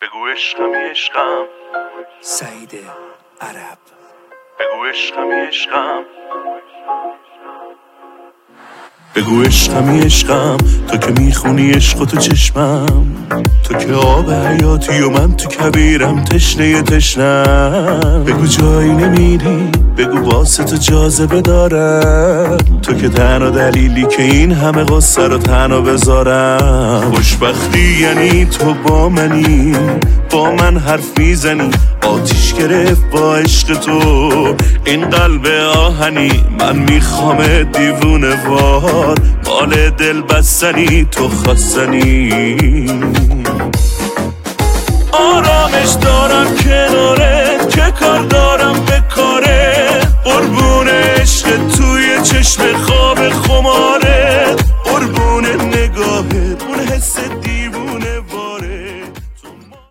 بگو عشقمی عشقم سعید عرب. بگو عشقمی عشقم بگو عشقمی عشقم تو که میخونی عشق تو چشمم، تو که آب حیاتی و من تو کبیرم تشنه تشنم. بگو جایی نمیری، بگو واسه تو جاذبه دارم، تو که تنها دلیلی که این همه قصه رو تنها بذارم. خوشبختی یعنی تو با منی، با من حرف میزنی، آتیش گرفت با عشق تو این قلب آهنی. من میخوام دیوونه وار مال دل بستنی، تو خواستنی. آرامش دارم کنارت که کار دارم به کاره، قربون عشق توی چشم خواب خماره.